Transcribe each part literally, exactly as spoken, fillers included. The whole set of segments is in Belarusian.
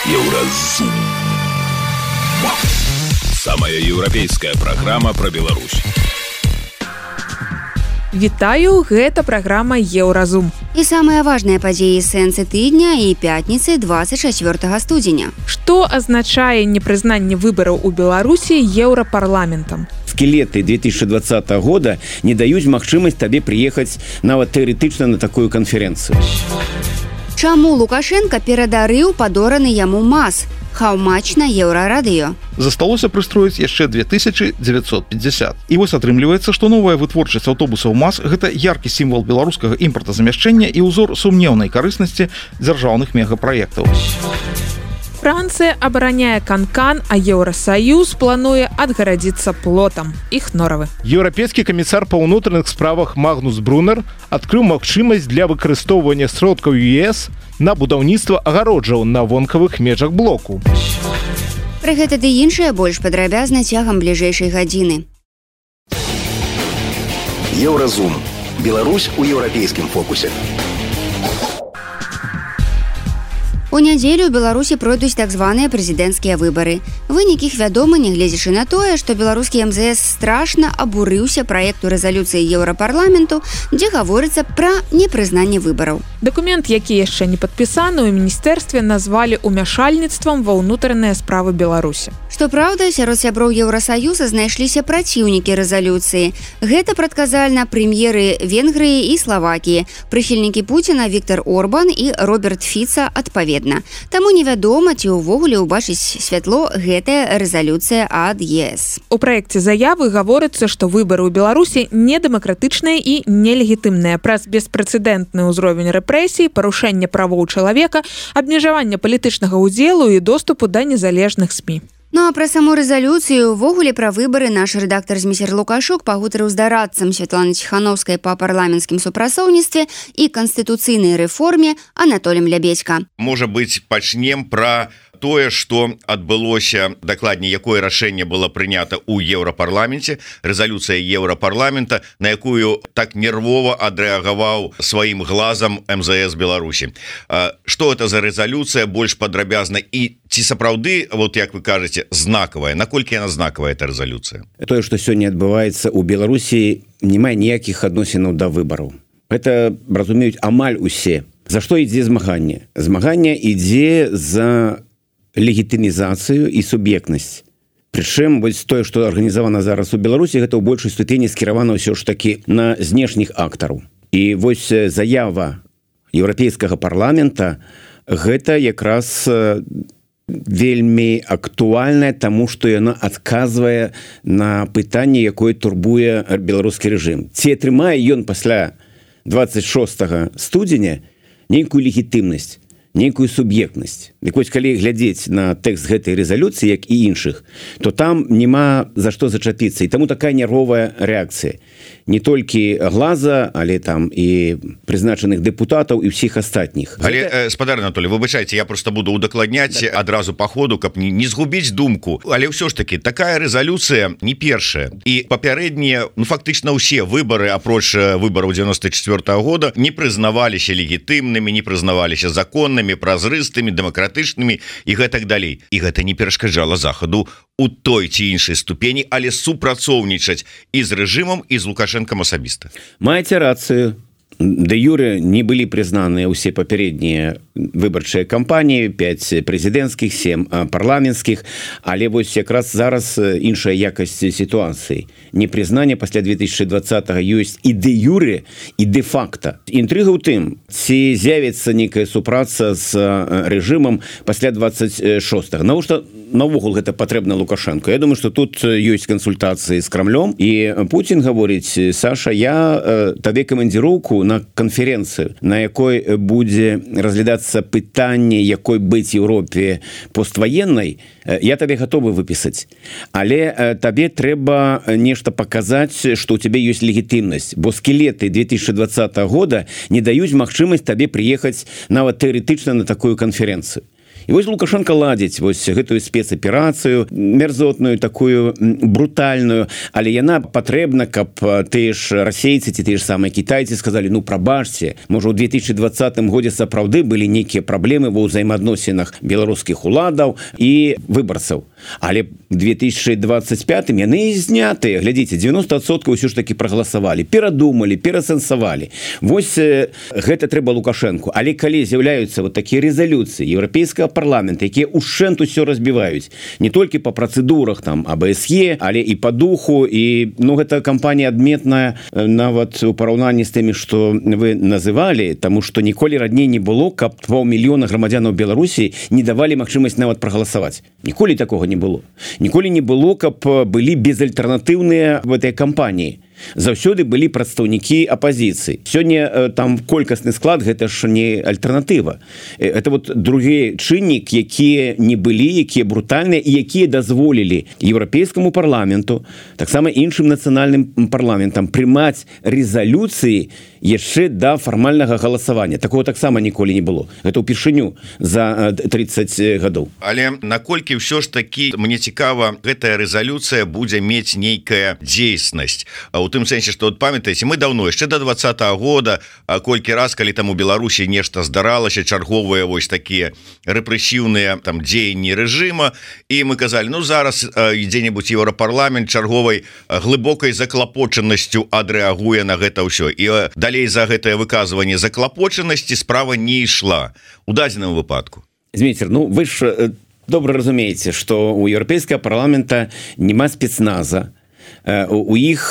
Еўразум. Самая еўрапейская праграма пра Беларусь. Вітаю, гэта праграма Еўразум. І самыя важныя падзеі сэнсы тыдня і пятніцы двадцать чацвёртага студзеня. Што азначае непрызнанне выбараў у Беларусі Еўрапарламентам? Скелеты две тысячи двадцатого года не даюць магчымасць табе прыехаць нават тэарэтычна на такую канферэнцыю. Чаму Лукашенко перадарыў падораны яму МАЗ? Хаўмач на Еўрарадыё. Засталося прыстроіць яшчэ две тысячи девятьсот пятьдесят. І вось атрымліваецца, што новая вытворчасць аўтобусаў МАЗ – гэта яркі сімвал беларускага імпартазамяшчэння і ўзор сумнеўнай карыснасці дзяржаўных мегапраектаў. Францыя абараняе Канкан, а Еўрасаюз плануе адгарадзіцца плотам. Іх норавы. Еўрапейскі камісар па ўнутраных справах Магнус Брунер адкрыў магчымасць для выкарыстоўвання сродкаў ЕС на будаўніцтва агароджаў на вонкавых межах блоку. Пра гэта ды іншае больш падрабязна цягам бліжэйшай гадзіны. Еўразум. Беларусь у еўрапейскім фокусе. У нядзелю ў Беларусі пройдуць так званыя прэзідэнцкія выбары. Вынік іх вядомы, нягледзячы на тое, што беларускі эм зэ эс страшна абурыўся праекту рэзалюцыі Еўрапарламенту, дзе гаворыцца пра непрызнанне выбараў. Дакумент, які яшчэ не падпісаны, у міністэрстве назвалі ўмяшальніцтвам ва ўнутраныя справы Беларусі. Што праўда, сярод сяброў Еўрасаюза знайшліся праціўнікі рэзалюцыі. Гэта прадказальна прэм'еры Венгрыі і Славакіі, прыхільнікі Пуціна Віктор Орбан і Роберт Фіца адпаведна. Таму невядома, ці ўвогуле ўбачыць святло гэтая рэзалюцыя ад ЕС. У праекце заявы гаворыцца, што выбары ў Беларусі недэмакратычныя і нелегітымныя праз беспрэцэдэнтны ўзровень рэпрэсій, парушэнне правоў чалавека, абмежаванне палітычнага ўдзелу і доступу да незалежных СМІ. Ну а пра саму рэзалюцыю, увогуле пра выбары наш рэдактар Зміцер Лукашук пагутарыў з дарадцам Святланы Ціханаўскай па парламенцкім супрацоўніцтве і канстытуцыйнай рэформе Анатолем Лябедзька. Можа быць, пачнем пра тое, што адбылося, дакладней, якое рашэнне было прынята ў Еўрапарламенце, рэзалюцыя Еўрапарламента, на якую так нервова адрэагаваў сваім глазам эм зэ эс Беларусі. Што гэта за рэзалюцыя, больш падрабязна, і ці сапраўды, вот як вы кажаце, знакавая, наколькі яна знакавая, эта рэзалюцыя? Тое, што сёння адбываецца ў Беларусі, не мае ніякіх адносінаў да выбараў. Гэта разумеюць амаль усе. За што ідзе змаганне? Змаганне ідзе за легітымізацыю і суб'ектнасць. Прычым, вось тое, што арганізавана зараз у Беларусі, гэта ў большай ступені скіравана ўсё ж такі на знешніх актараў. І вось заява Еўрапейскага парламента гэта якраз вельмі актуальная, таму што яна адказвае на пытанне, якое турбуе беларускі рэжым. Ці атрымае ён пасля двадцать шостага студзеня нейкую легітымнасць, нейкую суб'ектнасць. Дык вось, калі глядзець на тэкст гэтай рэзалюцыі, як і іншых, то там няма за што зачапіцца. І таму такая нервовая рэакцыя. Не толькі глаза, але там і прызначаных дэпутатаў і ўсіх астатніх. Але, э, спадар Анатолий, выбачайце, я просто буду удакладняць так, адразу па ходу, каб не, не згубіць думку. Але ўсё ж таки, такая рэзалюцыя не першая. І папярэднія, ну, фактычна ўсе выбары, апроч выбараў девяносто четвёртого года, не прызнаваліся легітымнымі, не прызнаваліся законнымі, празрыстымі, дэмакратычнымі і гэтак далей. І гэта не перашкаджала Захаду у той ці іншай ступені, але супрацоўнічаць і з рэжымам, і з Лукашэнкам асабіста. Маеце рацыю. Де юре не былі прызнаныя ўсе папярэднія выбарчыя кампаніі, пять прэзідэнцкіх, сем парламенцкіх, але вось якраз зараз іншая якасць сітуацыі. Непрызнанне пасля две тысячи двадцатого ёсць і де юре, і де факта. Інтрыга ў тым, ці з'явіцца нейкая супраца з рэжымам пасля двадцать шостого. Навошта наогул гэта патрэбна Лукашенко? Я думаю, што тут ёсць кансультацыі з Крамлём, і Путін гаворыць: Саша, я табе камандзіроўку на канферэнцыю, на якой будзе разглядацца пытанне, якой быць Еўропе постваеннай, я табе гатовы выпісаць. Але табе трэба нешта паказаць, што ў цябе ёсць легітымнасць, бо скелеты две тысячи двадцатого года не даюць магчымасць табе прыехаць нават тэарэтычна на такую канферэнцыю. І вось Лукашенко ладзіць вось гэтую спецаперацыю мерзотную, такую брутальную, але яна патрэбна, каб тыя ж расейцы ці тыя ж самыя кітайцы сказалі: ну прабачце, можа ў две тысячи двадцатым годзе сапраўды былі нейкія праблемы ва ўзаемаадносінах беларускіх уладаў і выбарцаў. Але в две тысячи двадцать пятым яны знятыя. Глядзіце, девяносто процентов ўсё ж таки прагаласавалі, перадумалі, перасэнсавалі. Вось гэта трэба Лукашенку. Але калі з'яўляюцца вот такія рэзалюцыі еўрапейскага парламента, якія ушэнт усё разбіваюць, не толькі по працэдурах там А Б С Е, але і по духу, і ну гэта кампанія адметная нават у параўнанні з тымі, што вы называлі, таму што ніколі раней не было, каб паўмільёна грамадзянаў Беларусі не давалі магчымасць нават прагаласаваць. Ніколі такога не было. Ніколі не было, каб былі безальтэрнатыўныя в этой кампаніі. Заўсёды былі прадстаўнікі апазіцыі. Сёння там колькасны склад гэта ж не альтэрнатыва. Это вот другі чыннік, якія не былі, якія брутальныя і якія дазволілі еўрапейскаму парламенту, таксама іншым нацыянальным парламентам прымаць рэзалюцыі яшчэ да фармальнага галасавання. Такого таксама ніколі не было. Гэта ўпершыню за тридцать гадоў. Але наколькі ўсё ж такі, мне цікава, гэтая рэзалюцыя будзе мець нейкая дзейснасць. У тым сэнсе, што вот памятаеце, мы даўно яшчэ до двадцатого года, колькі раз, калі там у Беларусі нешта здаралася, чарговыя вось такія рэпрэсіўныя там дзеянні рэжыма, і мы казалі: ну зараз дзе-небудзь еўрапарламент чарговай глыбокай заклапочанасцю адрэагуе на гэта ўсё. І далей за гэтае выказванне заклапочанасці справа не ішла у дадзеным выпадку. Змейцер, ну вы ж добра разумееце, што у еўрапейскага парламента няма спецназа, у іх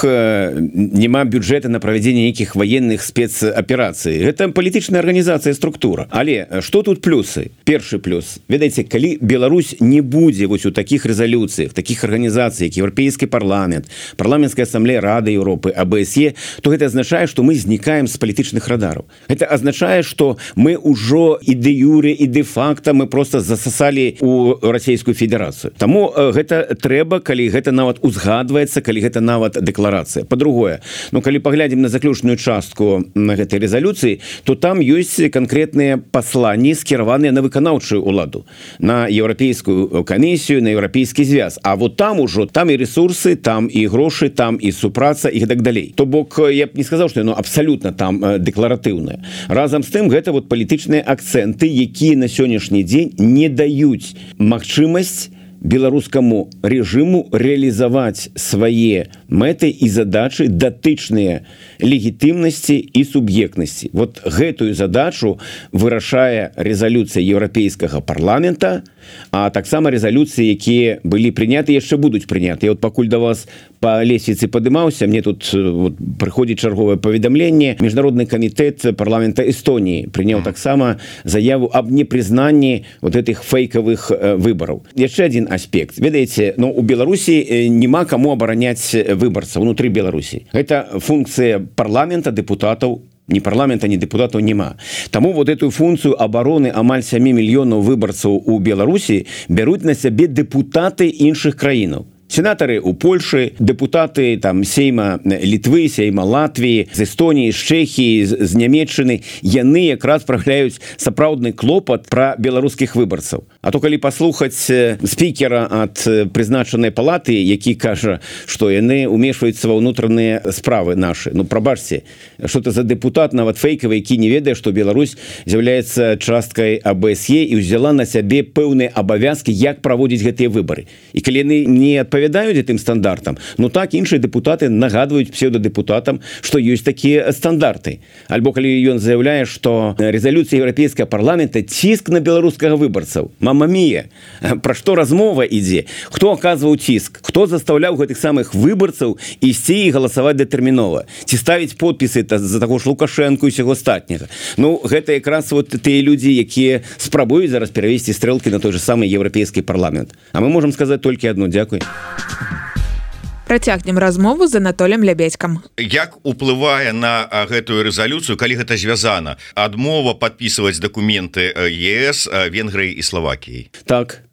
няма бюджэта на правядзенне нейкіх военных спецаперацый. Гэта палітычная арганізацыя, структура. Але што тут плюсы? Першы плюс. Ведаеце, калі Беларусь не будзе вось у такіх рэзалюцыях, такіх арганізацый, як Еўрапейскі парламент, парламенцкая асамблея Рады Еўропы, А Б С Е, то гэта азначае, што мы знікаем з палітычных радараў. Гэта азначае, што мы ўжо і дэ юре, і дэ факта мы просто засасалі у Расійскую Федэрацыю. Таму гэта трэба, калі гэта нават узгадваецца, калі гэта нават дэкларацыя. Па-другое, ну калі паглядзім на заключную частку на гэтай рэзалюцыі, то там ёсць канкрэтныя пасланні, скіраваныя на выканаўчую ўладу, на еўрапейскую камісію, на еўрапейскі звяз. А вот там ужо, там і ресурсы, там і грошы, там і супраца і так далей. То бок, я б не сказаў, што яно абсалютна там дэкларатыўнае. Разам з тым, гэта вот палітычныя акцэнты, якія на сённяшні дзень не даюць магчымасць беларускаму рэжыму рэалізаваць свае мэты і задачы, датычныя легітымнасці і суб'ектнасці. Вот гэтую задачу вырашае рэзалюцыя еўрапейскага парламента, а таксама рэзалюцыі, якія былі прыняты, яшчэ будуць прыняты. Я вот пакуль да вас па лесвіцы падымаўся, мне тут вот, прыходзіць чарговае паведамленне. Міжнародны камітэт парламента Эстоніі прыняў таксама заяву аб непрызнанні вот этих фейкавых э, выбараў. Яшчэ адзін аспект. Ведаеце, ну, у Беларусі няма каму абараняць выбарцаў унутры Беларусі. Гэта функцыя парламента, дэпутатаў, ни парламента, ни депутатаў няма. Таму вот эту функцию обороны амаль сямі мільёнаў выбарцаў у Беларусі бяруць на сябе дэпутаты іншых краінаў. Сенатары у Польшы, дэпутаты там сейма Літвы, сейма Латвіі, з Эстоніі, з Чэхіі, з, з Нямецчыны, яны якраз праяўляюць сапраўдны клопат пра беларускіх выбарцаў. А то калі паслухаць спікера ад прызначанай палаты, які кажа, што яны умешваюцца ва ўнутраныя справы нашы. Ну прабачце, што это за дэпутат нават фейкавы, які не ведае, што Беларусь з'яўляецца часткай А Б С Е і ўзяла на сябе пэўныя абавязкі, як праводзіць гэтыя выбары. І калі яны не адпавядаюць гэтым стандартам, ну так іншыя дэпутаты нагадваюць псеўдадэпутатам, што ёсць такія стандарты. Альбо калі ён заяўляе, што рэзалюцыя еўрапейскага парламента ціск на беларускага выбарцаў. Мама мія, пра што размова ідзе? Хто аказваў ціск? Хто застаўляў гэтых самых выбарцаў ісці і галасаваць датэрмінова? Ці ставіць подпісы за таго ж Лукашэнку і ўсяго астатняга? Ну, гэта якраз вот тыя людзі, якія спрабуюць зараз перавесці стрэлкі на той же самы еўрапейскі парламент. А мы можам сказаць толькі адно: дзякуй. Працягнем размову з Анатолем Лябедзькам. Як уплывае на гэтую рэзалюцыю, калі гэта звязана? Адмова падпісваць дакументы Е С Венгрыі і Славакіі? Так.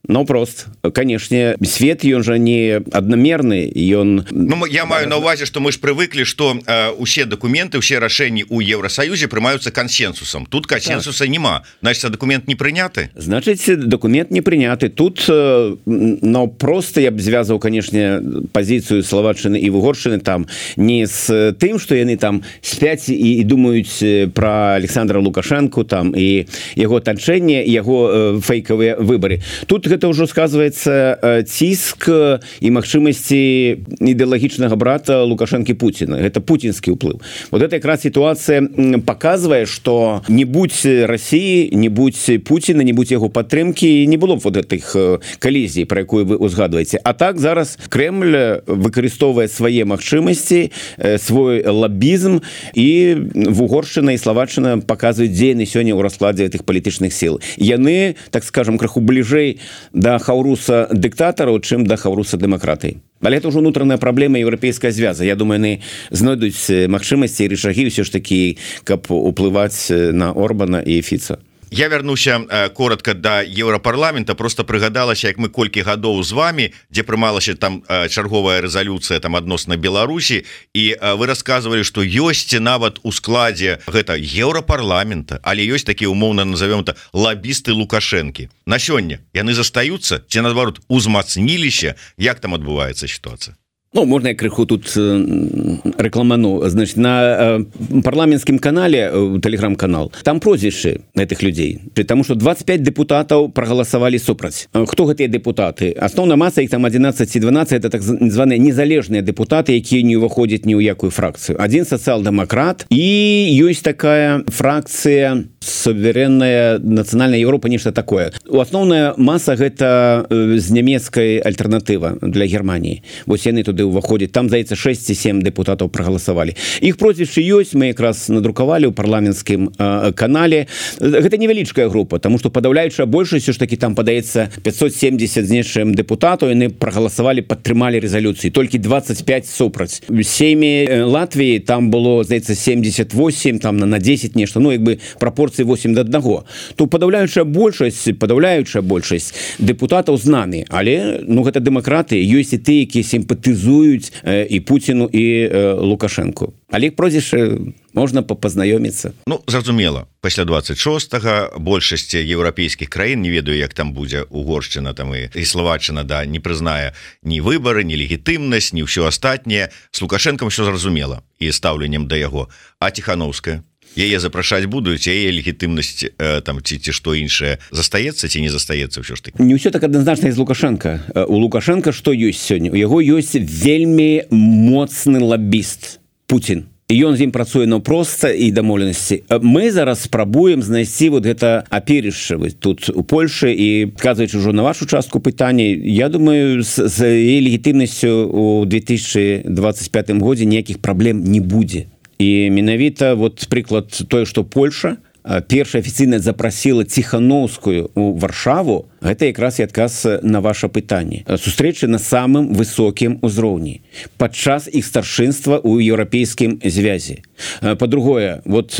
наўпрост канешне свет ён жа не аднамерны ён Ну я маю на увазе што мы ж прывыклі што э, усе дакументы усе рашэнні ў Еўрасаюзе прымаюцца кансенсусам тут кансенсуса так. Нема значит дакумент не прыняты значыць дакумент не прыняты тут э, но просто я б звязаў канешне пазіцыю Словаччыны і Угоршчыны там не з тым што яны там спяць і, і думаюць пра Александра Лукашенко там і яго атачэнне яго э, фейкавыя выбары тут гэта ўжо сказваецца ціск і магчымасці ідэалагічнага брата Лукашэнкі Пуціна гэта пуцінскі ўплыў вот эта якраз сітуацыя показвае што не будь России не будь Пуціна не будь яго падтрымкі не было б вот этих калізій про якую вы узгадваеце а так зараз Кремль выкарыстоўвае свае магчымасці свой лабізм і Угоршчына і Словаччына показваюць дзе яны сёння ў раскладзе этих палітычных сил яны так скажем крыху бліжэй да хаўруса дыктатараў чым да хаўруса дэмакратыі але это ўжо унутраная праблема еўрапейская звяза я думаю яны знойдуць магчымасці і рычагі ўсё ж такі каб уплываць на Орбана і Фіца Я вярнуся э, коротко да Еўрапарламента просто прыгадалася як мы колькі гадоў з вами дзе прымалася там э, чарговая рэзалюцыя там адносна Беларусі і э, вы рассказывалі што ёсць нават у складзе гэта Еўрапарламента але ёсць такі умоўна назовём это лабісты Лукашэнкі на сёння яны застаюцца ці наадварот узмацніліся як там адбываецца сітуацыя Ну, можно я крыху тут э, рекламану. Значит, на э, парламентском канале, э, телеграм-канал, там прозвища этих людей. Потому что двадцать пять депутатов проголосовали супраць. Кто эти депутаты? Основная масса их там одиннадцать и двенадцать, это так званые незалежные депутаты, которые не выходят ни в якую фракцию. Один социал-демократ, и есть такая фракция суверенная национальная Европа, нечто такое. Основная масса это э, з немецкой альтернатива для Германии. Вот яны туды ўваходзіць там здаецца шэсць ці сем депутатаў прагаласавалі іх прозвішчы ёсць мы якраз надрукавалі ў парламенцкім э, канале гэта невялічкая група тому что падаўляючая большасць ж таки там падаецца пятьсот семьдесят з нечым депутатаў яны прагаласавалі падтрымалі рэзалюцыі толькі двадцать пять супраць сем'і Латвіі там было здаецца семьдесят восемь там на на десять нешта ну як бы прапорцыі восемь да аднаго то падаўляючая большасць падаўляючая большасць депутатаў з намі але ну гэта дэмакраты ёсць і ты якія сімпатызуюць і Пуціну і Лукашенко але іх прозвішча можна пазнаёміцца Ну зразумела пасля двадцать шостага большасці еўрапейскіх краін не ведаю як там будзе Угоршчына там і, і Словаччына да не прызнае ні выбары ні легітымнасць ні ўсё астатняе з Лукашэнкам ўсё зразумела і стаўленнем да яго а Ціхановская яе запрашаць будуць яе легітымнасць э, там ці ці што іншае застаецца ці не застаецца ўсё ж таки не ўсё так адназначна з Лукашенко у Лукашенко што ёсць сёння у яго ёсць вельмі моцны лабіст Путін ён з ім працуе наўпроста і дамоўленасці мы зараз спрабуем знайсці вот гэта аперішча тут у Польшы і казваючы ўжо на вашу частку пытання я думаю з, з яе легітымнасцю у две тысячи двадцать пятым годзе ніякіх праблем не будзе і менавіта вот прыклад тое што Польша першая афіцыйна запрасіла Ціхановскую у Варшаву гэта якраз і адказ на ваше пытанне сустрэчы на самым высокім узроўні падчас іх старшынства ў еўрапейскім звязе па-другое вот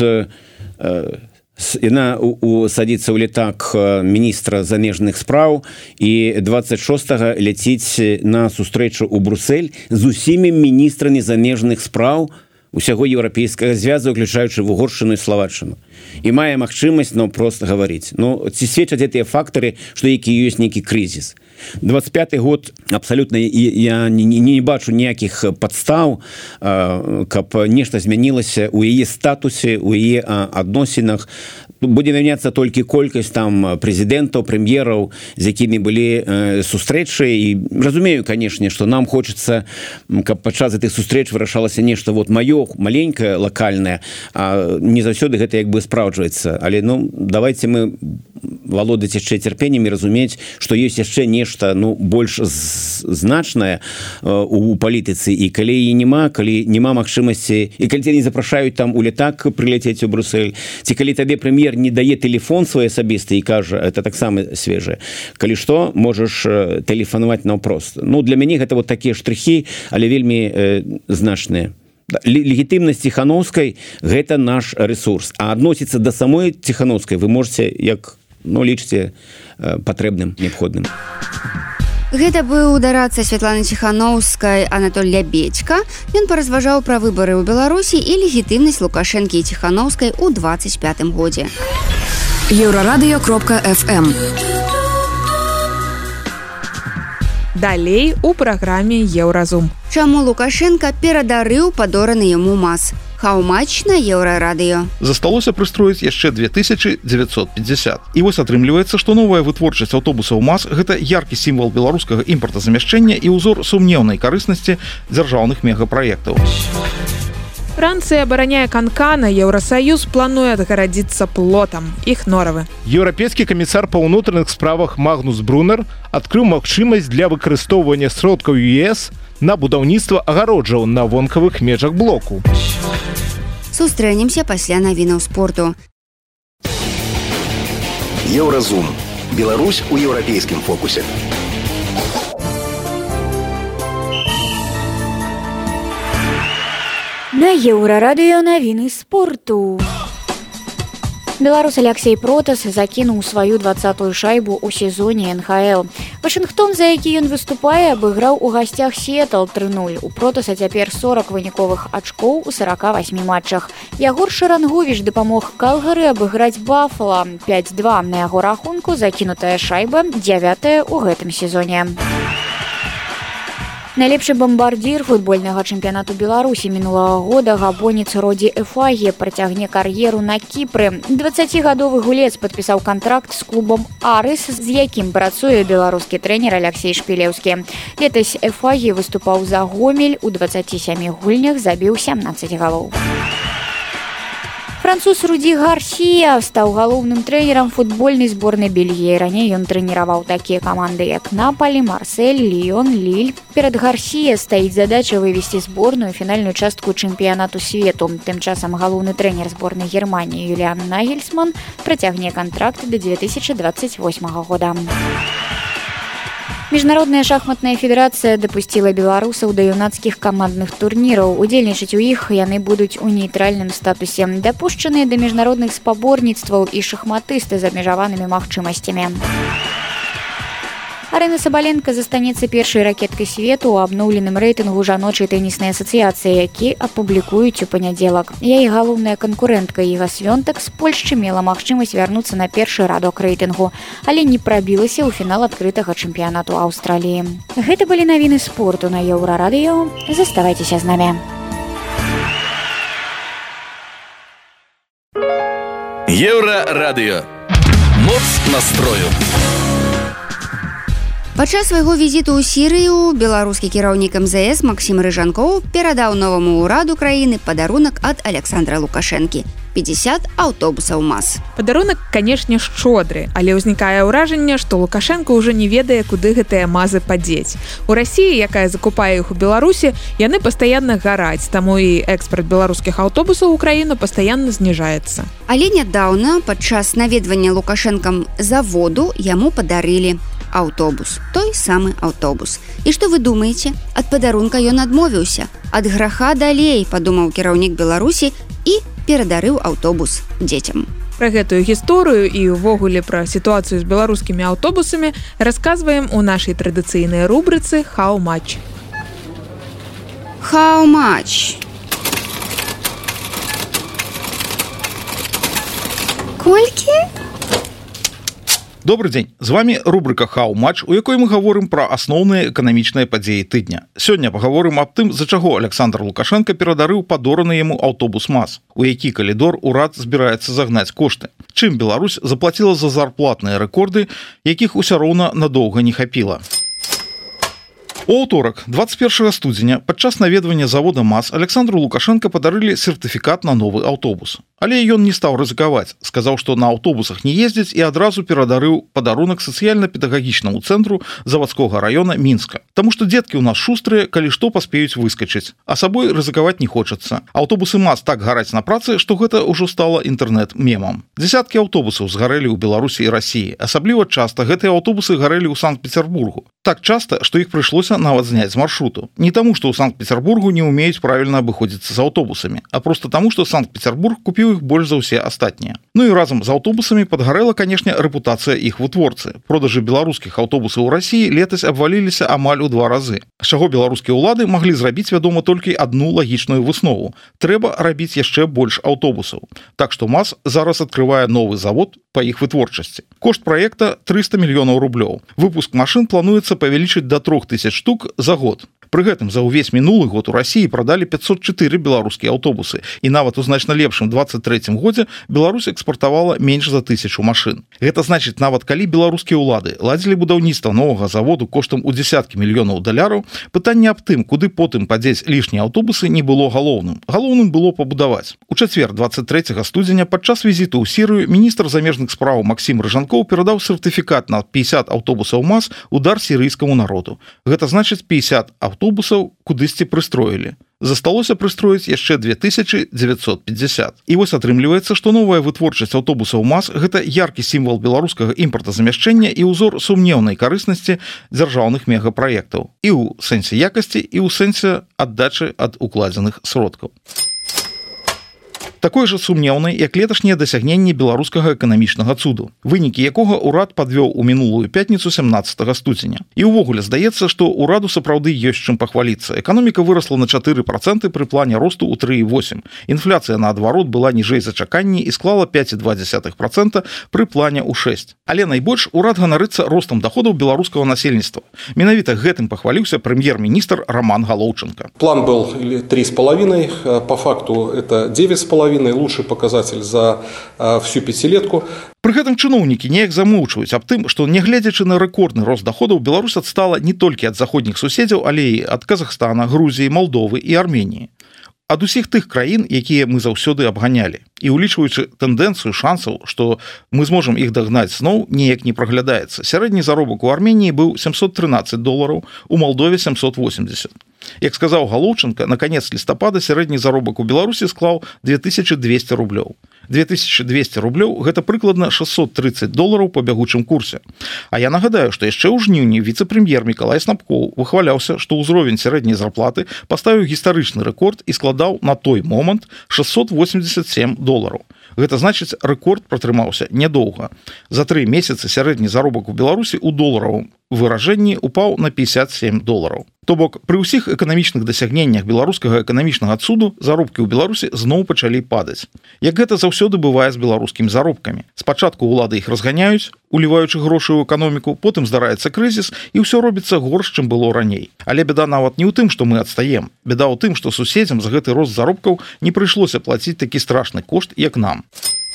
яна садіцца ў летак міністра замежных спраў і двадцать шостага ляціць на сустрэчу ў Брусэль з усімі міністрамі замежных спраў усяго еўрапейскага звязу уключаючы Угоршчыну і Словаччыну і мае магчымасць но просто гаварыць ну ці сведчаць гэтыя фактары што які ёсць нейкі крызіс двадцать пятый год абсолютно я не, не, не бачу ніякіх падстаў каб нешта змянілася у яе статусе у яе адносінах будзе мяняцца толькі колькасць там прэзідэнтаў прэм'ераў з якімі былі э, сустрэчы і разумею канешне што нам хочацца каб падчас гэтых сустрэч вырашалася нешта вот маё маленькае лакальнае а не заўсёды гэта як бы спраўджваецца але ну давайте мы валодаць яшчэ цярпеннем і разумець што ёсць яшчэ нешта ну больш значнае э, у палітыцы і калі і няма калі няма магчымасці і калі цябе не запрашаюць там у летак прыляцець у Брусэль ці калі табе прэм'ер не дае телефон свой асабісты і кажа это таксама свежае калі што можаш тэлефанаваць наўпрост ну для мяне гэта вот такія штрыхі але вельмі э, значныя легітымнасць Ціхановскай гэта наш ресурс а адносіцца да самой Ціхановскай вы можете як но лічце патрэбным, неабходным. Гэта быў дарадца Святланы Ціханаўскай Анатоль Лябедзька. Ён паразважаў пра выбары ў Беларусі і легітымнасць Лукашэнкі і Ціханаўскай у двадцать пятым годзе. еўрарадыё кропка эф эм. Далей у праграме Еўразум. Чаму Лукашенко перадарыў падораны яму МАЗ? Хау-матч на Еўрарадыё. Засталося прыстроіць яшчэ две тысячи девятьсот пятьдесят. І вось атрымліваецца, што новая вытворчасць аўтобусаў МАЗ гэта яркі сімвал беларускага імпартазамяшчэння і ўзор сумнеўнай карыснасці дзяржаўных мегапраектаў. Францыя абараняе Канкана, Еўрасаюз плануе адгарадзіцца плотам. Іх норавы. Еўрапейскі камісар па ўнутраных справах Магнус Брунер адкрыў магчымасць для выкарыстоўвання сродкаў ЕС на будаўніцтва агароджаў на вонкавых межах блоку. Сустрэнемся пасля навінаў спорту. Еўразум. Беларусь у еўрапейскім фокусе. На Еўрарадыё навіны спорту. Беларус Алексей Протас закінуў сваю двадцатую шайбу ў сезоне эн ха эл. Вашынгтон, за які ён выступае, абыграў у гасцях Сіэтл тры нуль. У Протаса цяпер сорок выніковых ачкоў у сорока восьми матчах. Ягор Шаранговіч дапамог Калгары абыграць Баффала пять два. На яго рахунку закінутая шайба дзявятая ў гэтым сезоне. Найлепшы бамбардзір футбольнага чэмпіянату Беларусі мінулага года габонец Роді Эфагі працягне кар'еру на Кіпры. дваццацігадовы гулец падпісаў кантракт з клубам «Арыс», з якім працуе беларускі трэнер Алексей Шпілеўскі. Летась Эфагі выступаў за Гомель, у дваццаці сямі гульнях забіў сямнаццаць галоў. Француз Руді Гарсія стаў галоўным трэнерам футбольнай зборнай Бельгіі. Раней ён трэніраваў такія каманды, як Напалі, Марсель, Ліён, Ліль. Перад Гарсія стаіць задача вывесці зборную ў фінальную частку чэмпіянату свету. Тым часам галоўны трэнер зборнай Германіі Юліан Нагельсман працягне кантракт да две тысячи двадцать восьмага года. Міжнародная шахматная федэрацыя дапусціла беларусаў да юнацкіх камандных турніраў. Удзельнічаць у іх яны будуць у нейтральным статусе. Дапушчаныя да міжнародных спаборніцтваў і шахматысты з абмежаванымі магчымасцямі. Арына Сабаленка застанецца першай ракеткай свету ў абноўленым рэйтынгу жаночай тэніснай асацыяцыі, які апублікуюць у панядзелак. Яе галоўная канкурэнтка Іга Свёнтак з Польшчы мела магчымасць вярнуцца на першы радок рэйтынгу, але не прабілася ў фінал адкрытага чэмпіянату Аўстраліі. Гэта былі навіны спорту на Еўрарадыё. Заставайцеся з намі. Еўрарадыё. Моц настрою. Падчас свайго візіту ў Сірыю беларускі кіраўнік эм зэ эс Максім Рыжанкоў перадаў новаму ўраду краіны падарунак ад Александра Лукашэнкі – пятьдесят аўтобусаў МАЗ. Падарунак, канешне, шчодры, але ўзнікае ўражанне, што Лукашенко ўжо не ведае, куды гэтыя мазы падзець. У Расіі, якая закупае іх у Беларусі, яны пастаянна гараць, таму і экспарт беларускіх аўтобусаў у краіну пастаянна зніжаецца. Але нядаўна, падчас наведвання Лукашэнкам заводу, яму падарылі аўтобус, той самы аўтобус. І што вы думаеце? Ад падарунка ён адмовіўся. Ад граха далей, падумаў кіраўнік Беларусі і перадарыў аўтобус дзецям. Пра гэтую гісторыю і ўвогуле пра сітуацыю з беларускімі аўтобусамі расказваем у нашай традыцыйнай рубрыцы «Хау-матч». Хау-матч. Колькі? Добрый дзень, з вами рубрика «Хау-матч», у якой мы гаворым пра асноўныя эканамічныя падзеі тыдня. Сёння пагаворым аб тым, з-за чаго Александр Лукашенко перадарыў падораны яму аўтобус МАЗ, у які калідор урад збіраецца загнаць кошты. Чым Беларусь заплаціла за зарплатныя рэкорды, якіх усё роўна надоўга не хапіла. У аўторак, двадцать першага студзеня, падчас наведвання завода МАЗ Александру Лукашенко падарылі сертыфікат на новы аўтобус. Але ён не стаў рызыкаваць, сказаў, што на аўтобусах не ездзіць і адразу перадарыў падарунак сацыяльна-педагагічнаму цэнтру завадскога раёна Мінска. Таму што дзеткі ў нас шустрыя, калі што паспеюць выскачыць, а сабой рызыкаваць не хочацца. Аўтобусы МАЗ так гараць на працы, што гэта ўжо стала інтэрнэт-мемам. Дзясяткі аўтобусаў згарэлі ў Беларусі і Расіі. Асабліва часта гэтыя аўтобусы гарэлі ў Санкт-Петербургу. Так часта, што іх прыйшлося нават зняць з маршруту. Не таму, што ў Санкт-Петербургу не ўмеюць правільна абыходзіцца з аўтобусамі, а проста таму, што Санкт-Петербург купіў іх больш за ўсе астатнія. Ну і разам з аўтобусамі падгарэла, канешне, рэпутацыя іх вытворцы. Продажы беларускіх аўтобусаў у Расіі летась абваліліся амаль у два разы. З чаго беларускія ўлады маглі зрабіць, вядома, толькі адну лагічную выснову. Трэба рабіць яшчэ больш аўтобусаў. Так што МАЗ зараз адкрывае новы завод па іх вытворчасці. Кошт праекта трыста мільёнаў рублёў. Выпуск машын плануецца павялічыць да трох тысяч штук за год. Пры гэтым за ўвесь мінулы год у Расіі прадалі пятьсот чатыры беларускія аўтобусы, і нават у значна лепшым двадцать трэцім годзе Беларусь экспартавала менш за тысячу машын. Гэта значыць, нават калі беларускія ўлады ладзілі будаўніцтва новага заводу коштам у дзесяткі мільёнаў даляраў, пытанне аб тым, куды потым падзець лішнія аўтобусы, не было галоўным. Галоўным было пабудаваць. У чацвер двадцать трэцяга студзеня падчас візіту ў Сірыю міністр замежных спраў Максім Рыжанкоў перадаў сертыфікат на пятьдесят аўтобусаў МАЗ у дар сірыйскаму народу. Гэта значыць пятьдесят аўтобусаў кудысьці прыстроілі. Засталося прыстроіць яшчэ две тысячи девятьсот пятьдесят. І вось атрымліваецца, што новая вытворчасць аўтобусаў МАЗ – гэта яркі сімвал беларускага імпартазамяшчэння і ўзор сумнеўнай карыснасці дзяржаўных мегапраектаў. І ў сэнсе якасці, і ў сэнсе аддачы ад укладзеных сродкаў. Такое же сумнеўнае, як леташнія дасягненні беларускага эканамічнага цуду, вынікі якога ўрад падвёў у мінулую пятніцу сямнаццатага студзеня. І ўвогуле здаецца, што ўраду сапраўды ёсць чым пахваліцца. Эканоміка вырасла на чатыры процэнты пры плане росту ў тры і восемь. Інфляцыя наадварот была ніжэй за чаканні і склала пять і два дзесятых процента пры плане ў шэсць. Але найбольш урад ганарыцца ростам доходаў беларускага насельніцтва. Менавіта гэтым пахваліўся прэм'ер-міністр Роман Галоўченко. План был три с половиной, по факту это девять с половиной. Лучший показатель за э, всю пятилетку. Пры гэтым чыноўнікі неяк замоўчваюць аб тым, што нягледзячы на рэкордны рост доходаў, Беларусь адстала не толькі ад заходніх суседзяў, але і ад Казахстана, Грузіі, Малдовы і Арменіі. Ад усіх тых краін, якія мы заўсёды абганялі. І улічваючы тэндэнцыю шансаў, што мы зможам іх дагнаць зноў, неяк не праглядаецца. Сярэдні заробак у Арменіі быў семьсот тринадцать долараў, у Малдове семьсот восемьдесят. Як сказаў Галоўченко, на канец лістапада сярэдні заробак у Беларусі склаў две тысячи двести рублёў. две тысячи двести рублёў – гэта прыкладна шестьсот тридцать долараў по бягучым курсе. А я нагадаю, што яшчэ ў жніўні віцэ-прэм'ер Мікалай Снапкоў выхваляўся, што ўзровень сярэдняй зарплаты паставіў гістарычны рэкорд і складаў на той момант шестьсот восемьдесят семь долараў. Гэта значыць, рэкорд пратрымаўся нядоўга. За тры месяцы сярэдні заробак у Беларусі ў доларавым выражэнні упаў на пятьдесят семь долараў. То бок, пры ўсіх эканамічных дасягненнях беларускага эканамічнага цуду заробкі ў Беларусі зноў пачалі падаць. Як гэта заўсёды бывае з беларускімі заробкамі. Спачатку ўлады іх разганяюць, уліваючы грошы ў эканоміку, потым здараецца крызіс і ўсё робіцца горш, чым было раней. Але бяда нават не ў тым, што мы адстаем. Бяда ў тым, што суседзям за гэты рост заробкаў не прыйшлося плаціць такі страшны кошт, як нам.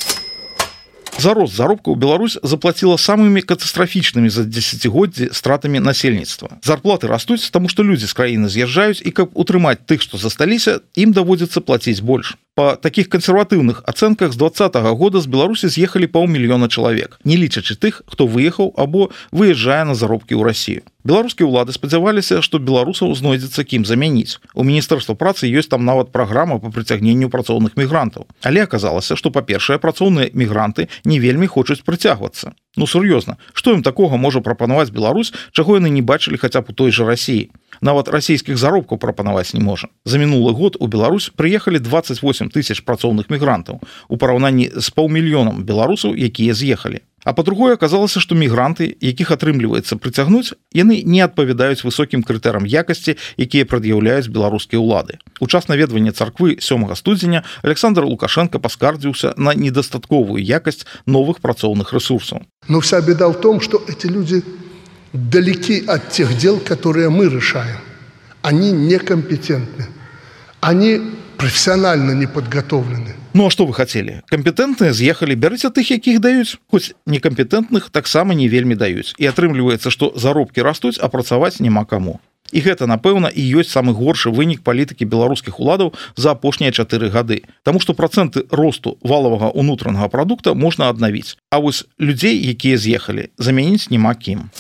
За рост заробкаў Беларусь заплаціла самымі катастрафічнымі за дзесяцігоддзі стратамі насельніцтва. Зарплаты растуць, таму што людзі з краіны з'язджаюць, і каб утрымаць тых, што засталіся, ім даводзіцца плаціць больш. Па такіх кансерватыўных ацэнках з двадцатага года з Беларусі з'ехалі паўмільёна чалавек, не лічачы тых, хто выехаў або выязджае на заробкі ў Расію. Беларускія ўлады спадзяваліся, што беларусаў знойдзецца кім замяніць. У міністэрства працы ёсць там нават праграма па прыцягненню працоўных мігрантаў. Але аказалася, што, па-першае, працоўныя мігранты не вельмі хочуць прыцягвацца. Ну, сур'ёзна, што ім такога можа прапанаваць Беларусь, чаго яны не бачылі хаця б у той жа Расіі? Нават расійскіх заробкаў прапанаваць не можа. За мінулы год у Беларусь прыехалі двадцать восемь тысяч працоўных мігрантаў у параўнанні з паўмільёнам беларусаў, якія з'ехалі. А па-другое, аказалася, што мігранты, якіх атрымліваецца прыцягнуць, яны не адпавядаюць высокім крытэрам якасці, якія прад'яўляюць беларускія ўлады. У час наведвання царквы сёмага студзеня Александр Лукашенко паскардзіўся на недастатковую якасць новых працоўных ресурсаў. Но вся беда в том, что эти люди далеки от тех дел, которые мы решаем. Они некомпетентны. Они профессионально не подготовлены. Ну а што вы хацелі? Кампетэнтныя з'ехалі, бярыце тых, якіх даюць. Хоць некампетэнтных таксама не вельмі даюць. І атрымліваецца, што заробкі растуць, а працаваць няма каму. І гэта, напэўна, і ёсць самы горшы вынік палітыкі беларускіх уладаў за апошнія чатыры гады. Таму што працэнты росту валавага ўнутранага прадукта можна аднавіць. А вось людзей, якія з'ехалі, замяніць няма кім.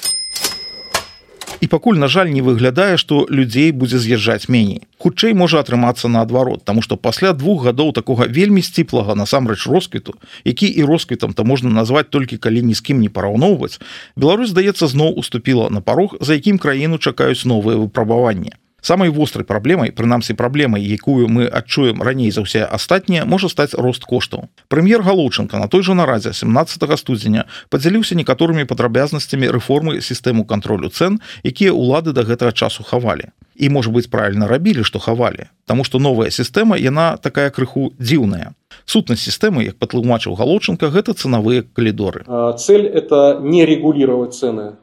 І пакуль, на жаль, не выглядае, што людзей будзе з'язджаць меней. Хутчэй можа атрымацца наадварот, таму што пасля двух гадоў такога вельмі сціплага насамрэч росквіту, які і росквітам-то можна назваць толькі калі ні з кім не параўноўваць, Беларусь, здаецца, зноў уступіла на парог, за якім краіну чакаюць новыя выпрабаванні. Самай вострай праблемай, прынамсі праблемай, якую мы адчуем раней за ўсе астатнія, можа стаць рост коштаў. Прэм'ер Галоўчынка на той жа нарадзе семнаццатага студзеня падзяліўся некаторымі падрабязнасцямі рэформы сістэмы кантролю цэн, якія ўлады да гэтага часу хавалі. І, можа быць, правільна рабілі, што хавалі, таму што новая сістэма, яна такая крыху дзіўная. Сутнасць сістэмы, як патлумачыў Галоўчынка, гэта цэнавыя калідоры. Цель – это не регулировать цены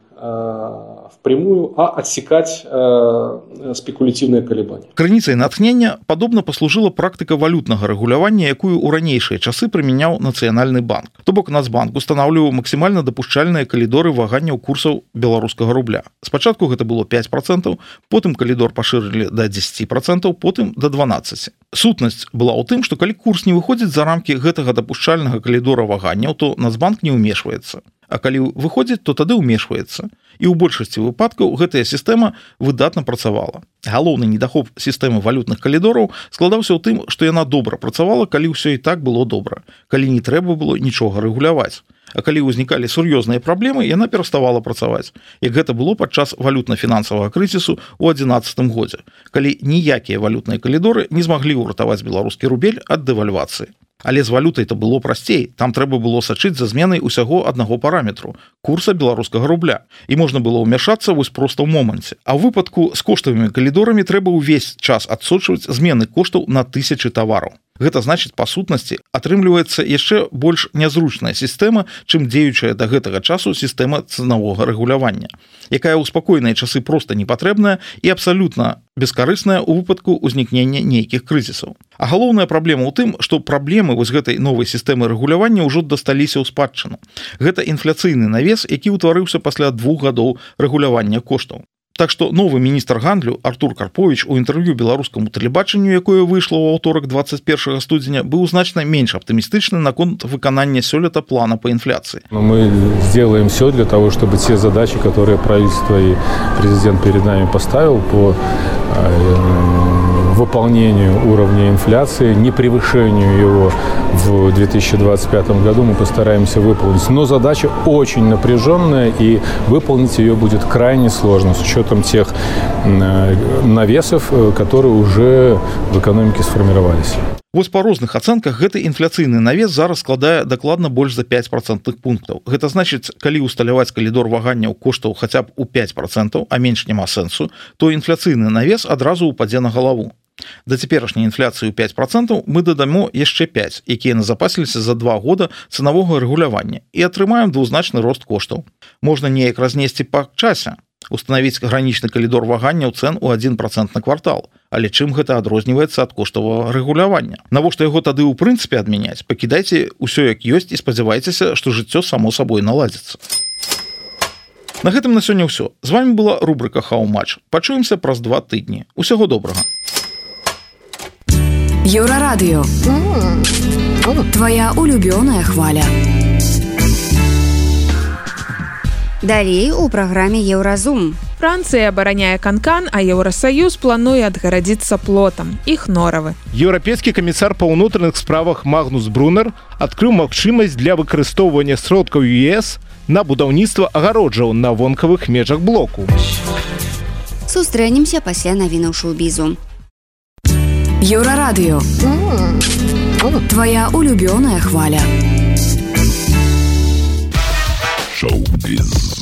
впрямую, а отсекать э, спекулятивные колебания. Крыніцай натхнення падобна паслужыла практыка валютнага рэгулявання, якую ў ранейшыя часы прымяняў Нацыянальны банк. То бок Нацбанк устанаўліваў максімальна дапушчальныя калідоры ваганняў курсаў беларускага рубля. Спачатку гэта было пяць процентаў, потым калідор пашырылі да дзесяць процентаў, потым да дванаццаць. Сутнасць была ў тым, што калі курс не выходзіць за рамкі гэтага дапушчальнага калідора ваганняў, то Нацбанк не ўмешваецца. А калі выходзіць, то тады ўмешваецца. І ў большасці выпадкаў гэтая сістэма выдатна працавала. Галоўны недахоп сістэмы валютных калідораў складаўся ў тым, што яна добра працавала, калі ўсё і так было добра, калі не трэба было нічога рэгуляваць. А калі ўзнікалі сур'ёзныя праблемы, яна пераставала працаваць, як гэта было падчас валютна-фінансавага крызісу ў адзінаццатым годзе, калі ніякія валютныя калідоры не змаглі ўратаваць беларускі рубель ад дэвальвацыі. Але з валютай-то было прасцей, там трэба было сачыць за зменай усяго аднаго параметру – курса беларускага рубля. І можна было ўмяшацца вось проста ў моманце. А ў выпадку з коштавымі калідорамі трэба ўвесь час адсочваць змены коштаў на тысячы тавараў. Гэта значыць, па сутнасці, атрымліваецца яшчэ больш нязручная сістэма, чым дзеючая да гэтага часу сістэма цэнавога рэгулявання, якая ў спакойныя часы проста непатрэбная і абсалютна бескарысная ў выпадку ўзнікнення нейкіх крызісаў. А галоўная праблема ў тым, што праблемы вось гэтай новай сістэмы рэгулявання ўжо дасталіся ў спадчыну. Гэта інфляцыйны навес, які ўтварыўся пасля двух гадоў рэгулявання коштаў. Так што новы міністр гандлю Артур Карпович у інтэрв'ю беларускаму тэлебачанню, якое выйшло ў аўторак двадцать первого студзеня, быў значна менш аптымістычны наконт выканання сёлета плана по инфляции. Мы сделаем все для того, чтобы те задачи, которые правительство и президент перед нами поставил по выполнению уровня инфляции, не превышению его в две тысячи двадцать пятом году, мы постараемся выполнить. Но задача очень напряженная, и выполнить ее будет крайне сложно с учетом тех навесов, которые уже в экономике сформировались. Вось па розных ацэнках гэты інфляцыйны навес зараз складае дакладна больш за пять процентных пунктаў. Гэта значыць, калі усталяваць калідор ваганняў коштаў хаця б у пять процентаў, а менш няма сэнсу, то інфляцыйны навес адразу упадзе на галаву. Да цяперашняй інфляцыі ў пять процентаў мы дадамо яшчэ пять, якія назапасіліся за два года цэнавога рэгулявання, і атрымаем двузначны рост коштаў. Можна неяк разнесці па часе, установіць гранічны калідор ваганняў цэн у один процент на квартал. Але чым гэта адрозніваецца ад коштавага рэгулявання? Навошта яго тады ў прынцыпе адмяняць? Пакідайце ўсё як ёсць і спадзявайцеся, што жыццё само сабой наладзіцца. На гэтым на сёння ўсё. З вами была рубрика «Хау-матч». Пачуемся праз два тыдні. Усяго добрага. Еўрарадыё. Твоя улюбёная хваля. Далей у праграме Еўразум. Францыя абараняе Канкан, а Еўрасаюз плануе адгарадзіцца плотам. Іх норавы. Еўрапейскі камісар па ўнутраных справах Магнус Брунер адкрыў магчымасць для выкарыстоўвання сродкаў ю эс на будаўніцтва агароджаў на вонкавых межах блоку. Сустрэнемся пасля навінаў шоу-бізу. Еўрарадыё. Твоя улюбёная хваля. Шоу-біз.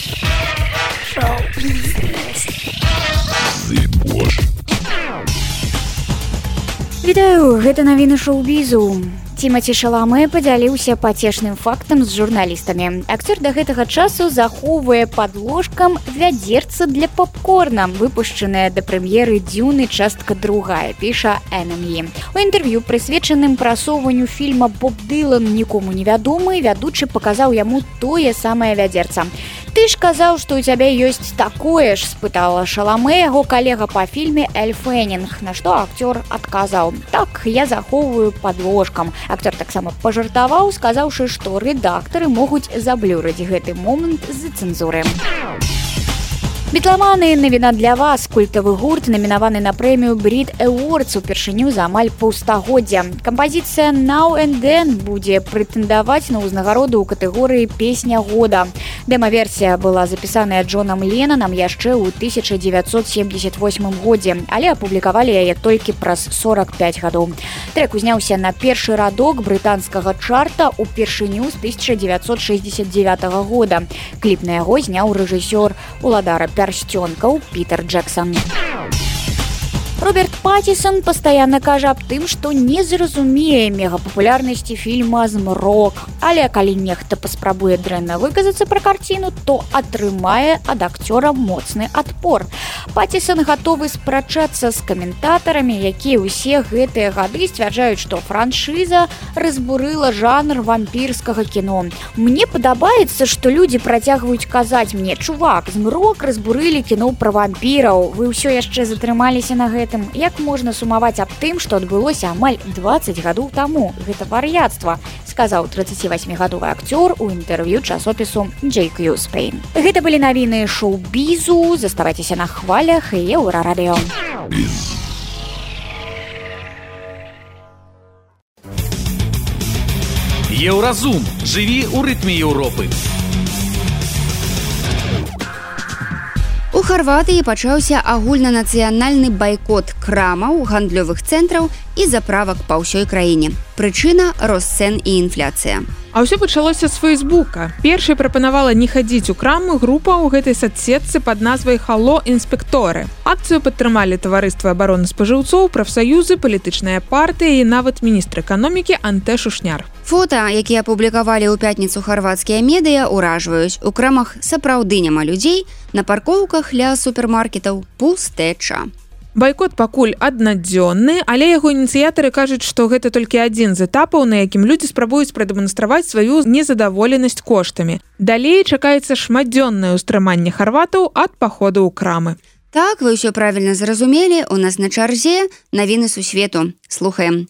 Вітаю, гэта навіны шоу-бізу. Тимати Шаламэ падзяліўся пацешным фактам з журналістамі. Акцёр да гэтага часу захоўвае пад ложкам вядзерца для попкорна, выпушчаная да прэм'еры «Дзюны. Частка другая», піша эн эм і. У інтэрв'ю, прысвечаным прасоўванню фільма «Боб Дылан. Нікому невядомы», вядучы паказаў яму тое самае вядзерца. «Ты ж казаў, што ў цябе ёсць такое ж», спытала Шаламэ яго калега па фільме Эль Фэннінг, на што акцёр адказаў: «Так, я захоўваю пад ложкам». Акцёр таксама пажартаваў, сказаўшы, што рэдактары могуць заблюрыць гэты момант з-за цэнзуры. Бітламаны, навіна для вас. Культавы гурт намінаваны на прэмію Brit Awards упершыню за амаль паўстагоддзя. Кампазіцыя Now and Then будзе прэтэндаваць на ўзнагароду ў катэгорыі «Песня года». Дэма-версія была запісаная Джонам Леннанам яшчэ ў тысяча дзевяцьсот семьдесят восьмым годзе, але апублікавалі яе толькі праз сорок пять гадоў. Трек узняўся на першы радок брытанскага чарта упершыню з тысяча дзевяцьсот шэсцьдзесят дзевятага года. Кліп на яго зняў рэжысёр уладара пярсцёнкаў Пітер Джексон. Роберт Паттисон постоянно кажа аб тым, што не зразумее мегапапулярнасці фільма «Змрок». Але калі нехта паспрабуе дрэнна выказацца пра карціну, то атрымае ад акцёра моцны адпор. Паттисон гатовы спрачацца з каментатарамі, якія ўсе гэтыя гады сцвярджаюць, што франшыза разбурыла жанр вампірскага кіно. Мне падабаецца, што людзі працягваюць казаць мне: «Чувак, «Змрок» разбурылі кіно пра вампіраў. Вы ўсё яшчэ затрымаліся на гэтым. Як можна сумаваць аб тым, што адбылося амаль двадцать гадоў таму? Гэта вар'яцтва», сказаў тридцативосьмигадовы акцёр у інтэрв'ю часопісу джей кью Spain. Гэта былі навіны шоу-бізу. Заставайцеся на хвалях Еўрарадыё. Еўразум. Жыві ў рытме Еўропы. У Харватыі пачаўся агульнанацыянальны байкот крамаў, гандлёвых цэнтраў і заправак па ўсёй краіне. Прычына – рост цэн і інфляцыя. А ўсё пачалося з Фейсбука. Першай прапанавала не хадзіць у крамы група ў гэтай соцсетцы пад назвай «Хало інспекторы». Акцыю падтрымалі таварыства абароны спажыўцоў, прафсаюзы, палітычная партыя і нават міністр эканомікі Анте Шушняр. Фота, якія апублікавалі ў пятніцу харвацкія медыя, уражваюць. У крамах сапраўды няма людзей, на паркоўках ля супермаркетаў пустэча. Байкот пакуль аднадзённы, але яго ініцыятары кажуць, што гэта толькі адзін з этапаў, на якім людзі спрабуюць прадэманстраваць сваю незадаволенасць коштамі. Далей чакаецца шматдзённае ўстрыманне харватаў ад паходу ў крамы. Так, вы ўсё правільна зразумелі. У нас на чарзе навіны сусвету. Слухаем.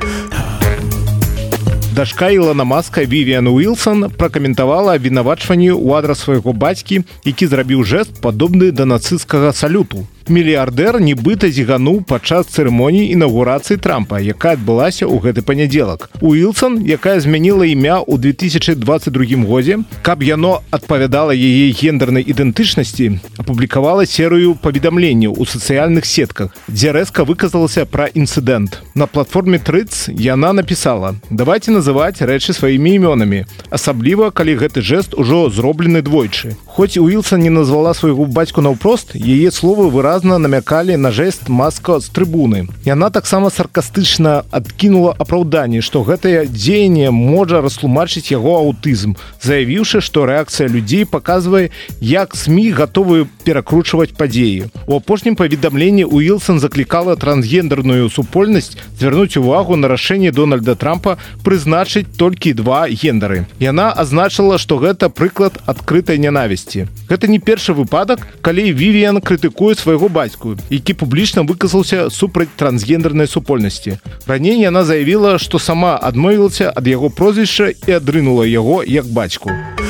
Дачка Ілона Маска Вівіан Уілсон пракаментавала абвінавачванне ў адрас свайго бацькі, які зрабіў жэст падобны да нацысцкага салюту. Мільярдэр нібыта зігануў падчас цырымоніі інаўгурацыі Трампа, якая адбылася ў гэты панядзелак. Уілсон, якая змяніла імя ў две тысячи двадцать другім годзе, каб яно адпавядала яе гендернай ідэнтычнасці, апублікавала серыю паведамленняў у сацыяльных сетках, дзе рэзка выказалася пра інцыдэнт. На платформе Трыц яна напісала: «Давайте называць рэчы сваімі імёнамі, асабліва, калі гэты жэст ужо зроблены двойчы». Хоць Уілсон не назвала свайго бацьку наўпрост, яе словы выразна намякалі на жэст Маска з трыбуны. Яна таксама саркастычна адкінула апраўданне, што гэтае дзеянне можа растлумачыць яго аўтызм, заявіўшы, што рэакцыя людзей паказвае, як СМІ гатовы перакручваць падзеі. У апошнім паведамленні Уілсон заклікала трансгендерную супольнасць звярнуць увагу на рашэнне Дональда Трампа прызначыць толькі два гендары. Яна азначыла, што гэта прыклад адкрытай нянавісці. Гэта не першы выпадак, калі Вівіан крытыкуе свайго бацьку, які публічна выказаўся супраць трансгендернай супольнасці. Раней яна заявіла, што сама адмовілася ад яго прозвішча і адрынула яго як бацьку.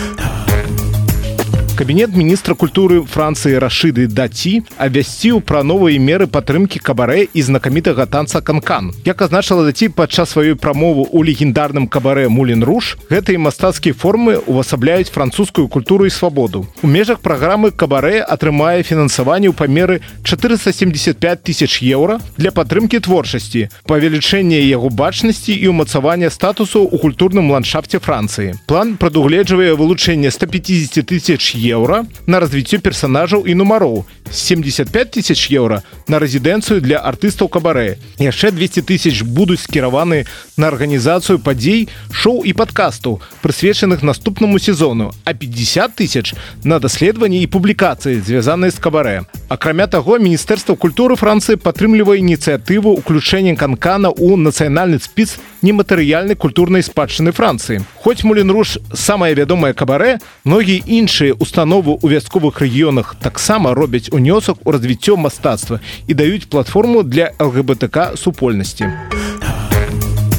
Кабінет міністра культуры Францыі Рашыды Даці абвясціў пра новыя меры падтрымкі кабарэ і знакамітага танца канкан. Як азначыла Даці падчас сваёй прамовы ў легендарным кабарэ Мулен Руж, гэтыя мастацкія формы увасабляюць французскую культуру і свабоду. У межах праграмы кабарэ атрымае фінансаванне ў памеры чатырыста семьдесят пять тысяч еўра для падтрымкі творчасці, павелічэння яго бачнасці і ўмацавання статусу ў культурным ландшафце Францыі. План прадугледжвае вылучэнне сто пятьдесят тысяч еўра на развіццё персанажаў і нумароў, семьдесят пять тысяч еўра на рэзідэнцыю для артыстаў кабарэ. Яшчэ двести тысяч будуць скіраваны на арганізацыю падзей, шоу і падкастаў, прысвечаных наступнаму сезону, а пятьдесят тысяч на даследаванні і публікацыі, звязаныя з кабарэ. Акрамя таго, Міністэрства культуры Францыі падтрымлівае ініцыятыву ўключэння канкана ў нацыянальны спіс нематэрыяльнай культурнай спадчыны Францыі. Хоць Мулен Руж самае вядомае кабарэ, многія іншыя установы ў вясковых рэгіёнах таксама робяць унёсак у развіццё мастацтва і даюць платформу для эл гэ бэ тэ ка супольнасці.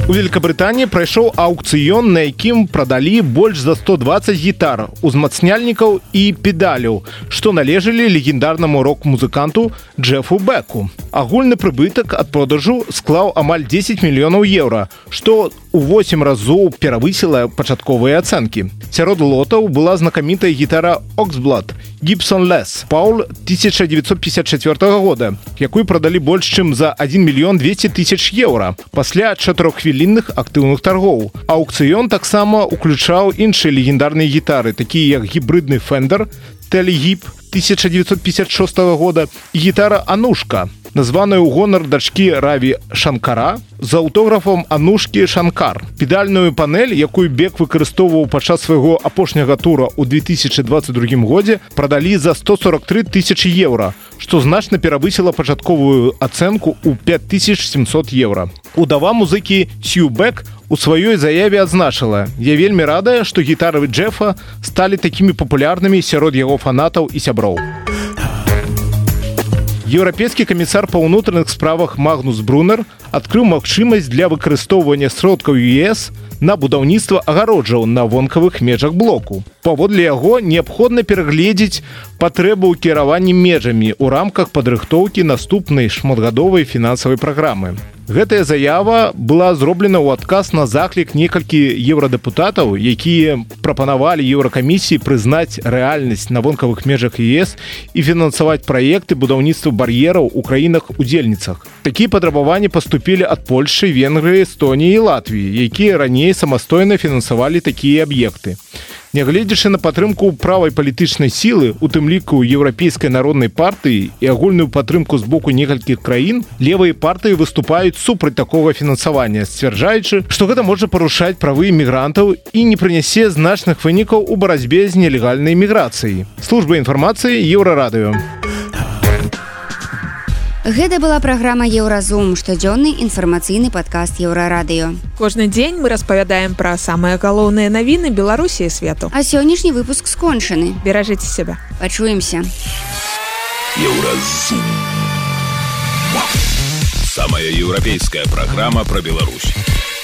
У Великабрытаніі прайшоў аукцыён, на якім прадалі больш за сто двадцать гітар, узмацняльнікаў і педаляў, што належалі легендарнаму рок-музыканту Джефу Беку. Агульны прыбытак ад продажу склаў амаль дзесяць мільёнаў еўра, што у восемь разоў перавысіла пачатковыя ацэнкі. Сярод лотаў была знакамітая гітара Oxblood Gibson Les Paul тысяча девятьсот пятьдесят четвёртого года, якую прадалі больш чым за один мільён двести тысяч еўра пасля чатыроххвілінных актыўных торгоў. Аукцыён таксама уключаў іншыя легендарныя гітары, такія як гібридны Fender Telegib тысяча девятьсот пятьдесят шестого года і гітара Анушка, названая ў гонар дачкі Раві Шанкара з аўтографам Анушкі Шанкар. Педальную панель, якую Бек выкарыстоўваў падчас свайго апошняга тура ў две тысячи двадцать другім годзе, прадалі за сто сорок три тысячи еўра, што значна перавысіла пачатковую ацэнку ў пять тысяч семьсот еўра. Удава музыкі Сью Бек у сваёй заяве адзначыла: «Я вельмі радая, што гітары Джефа сталі такімі папулярнымі сярод яго фанатаў і сяброў». Еўрапейскі камісар па ўнутраных справах Магнус Брунер адкрыў магчымасць для выкарыстоўвання сродкаў ю эс на будаўніцтва агароджаў на вонкавых межах блоку. Паводле яго неабходна перагледзець патрэбу ў кіраванні межамі ў рамках падрыхтоўкі наступнай шматгадовай фінансавай праграмы. Гэтая заява была зроблена ў адказ на заклік некалькі еўрадэпутатаў, якія прапанавалі еўракамісіі прызнаць рэальнасць на вонкавых межах ЕС і фінансаваць праекты будаўніцтва бар'ераў у краінах-удзельніцах. Такія патрабаванні паступілі ад Польшчы, Венгрыі, Эстоніі і Латвіі, якія раней самастойна фінансавалі такія аб'екты. Нягледзячы на падтрымку правай палітычнай сілы, у тым ліку Еўрапейскай народнай партыі і агульную падтрымку з боку некалькіх краін, левыя партыі выступаюць супраць такога фінансавання, сцвярджаючы, што гэта можа парушаць правы мігрантаў і не прынясе значных вынікаў у барацьбе з нелегальнай міграцыяй. Служба інфармацыі Еўрарадыё. Гэта была праграма «Еўразум», штодзённы інфармацыйны падкаст Еўрарадыё. Кожны дзень мы распавядаем пра самыя галоўныя навіны Беларусі і свету. А сённяшні выпуск скончаны. Беражыце сябе. Пачуемся. Еўразум. Самая еўрапейская праграма пра Беларусь.